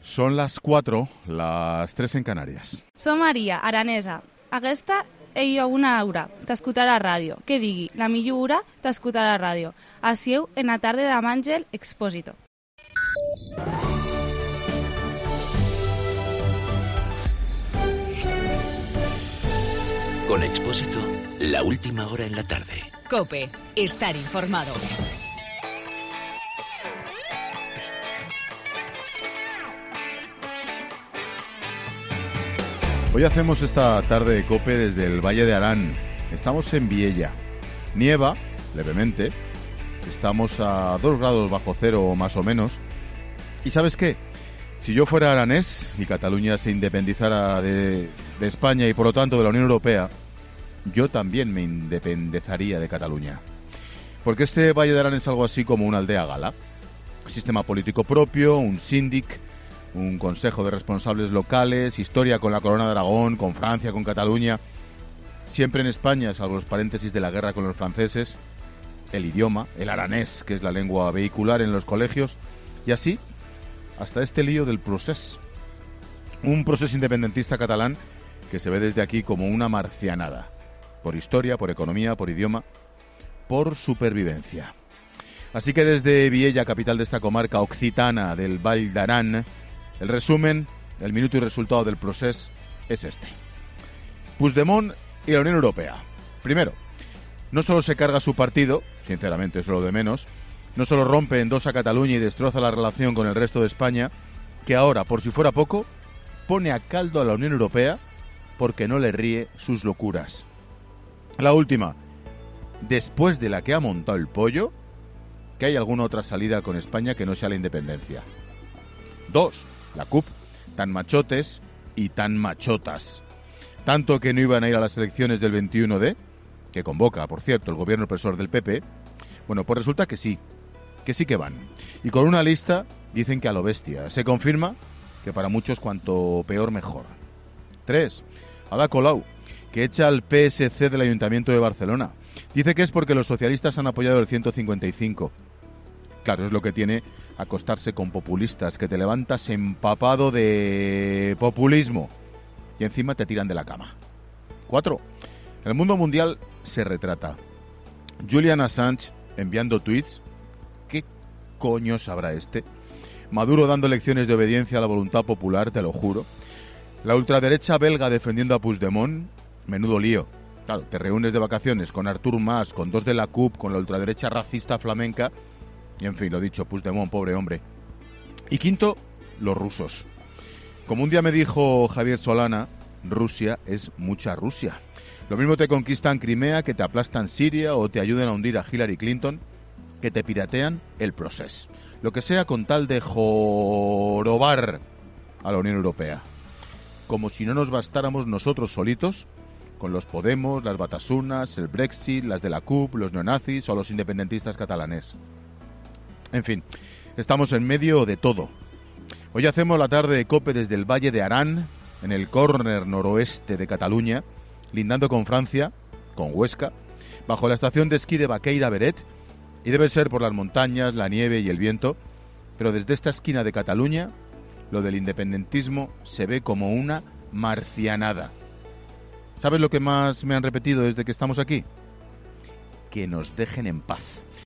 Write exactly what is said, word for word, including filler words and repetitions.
Són les quatre, les tres en Canàries. Som Maria, aranesa. Aquesta ella una hora, t'escoltarà a ràdio. Que digui, la millor hora t'escoltarà a ràdio. Asieu en la tarde de Àngel Expósito. Con Expósito, la última hora en la tarde. COPE, estar informado. Hoy hacemos esta tarde de COPE desde el Valle de Arán. Estamos en Viella. Nieva, levemente. Estamos a dos grados bajo cero más o menos. ¿Y sabes qué? Si yo fuera aranés y Cataluña se independizara de, de España y por lo tanto de la Unión Europea, yo también me independizaría de Cataluña. Porque este Valle de Arán es algo así como una aldea gala. Sistema político propio, un síndic, un consejo de responsables locales, historia con la corona de Aragón, con Francia, con Cataluña. Siempre en España, salvo los paréntesis de la guerra con los franceses, el idioma, el aranés, que es la lengua vehicular en los colegios, y así hasta este lío del procés. Un proceso independentista catalán que se ve desde aquí como una marcianada, por historia, por economía, por idioma, por supervivencia. Así que desde Viella, capital de esta comarca occitana del Vall d'Aran, el resumen, el minuto y resultado del procés es este. Puigdemont y la Unión Europea. Primero, no solo se carga su partido, sinceramente es lo de menos, no solo rompe en dos a Cataluña y destroza la relación con el resto de España, que ahora, por si fuera poco, pone a caldo a la Unión Europea porque no le ríe sus locuras. La última, después de la que ha montado el pollo, que hay alguna otra salida con España que no sea la independencia. Dos, la C U P, tan machotes y tan machotas. Tanto que no iban a ir a las elecciones del veintiuno de, que convoca, por cierto, el gobierno opresor del P P. Bueno, pues resulta que sí, que sí que van. Y con una lista dicen que a lo bestia. Se confirma que para muchos cuanto peor mejor. Tres, Ada Colau, que echa al P S C del Ayuntamiento de Barcelona. Dice que es porque los socialistas han apoyado el ciento cincuenta y cinco. Claro, es lo que tiene acostarse con populistas, que te levantas empapado de populismo y encima te tiran de la cama. Cuatro, el mundo mundial se retrata. Julian Assange enviando tweets. ¿Qué coño sabrá este? Maduro dando lecciones de obediencia a la voluntad popular, te lo juro. La ultraderecha belga defendiendo a Puigdemont. Menudo lío. Claro, te reúnes de vacaciones con Artur Mas, con dos de la C U P, con la ultraderecha racista flamenca. Y en fin, lo dicho, Puigdemont, pobre hombre. Y quinto, los rusos. Como un día me dijo Javier Solana, Rusia es mucha Rusia. Lo mismo te conquistan Crimea, que te aplastan Siria o te ayudan a hundir a Hillary Clinton, que te piratean el proceso. Lo que sea con tal de jorobar a la Unión Europea. Como si no nos bastáramos nosotros solitos, con los Podemos, las Batasunas, el Brexit, las de la C U P, los neonazis o los independentistas catalanes. En fin, estamos en medio de todo. Hoy hacemos la tarde de COPE desde el Valle de Arán, en el córner noroeste de Cataluña, lindando con Francia, con Huesca, bajo la estación de esquí de Baqueira-Beret, y debe ser por las montañas, la nieve y el viento, pero desde esta esquina de Cataluña, lo del independentismo se ve como una marcianada. ¿Sabes lo que más me han repetido desde que estamos aquí? Que nos dejen en paz.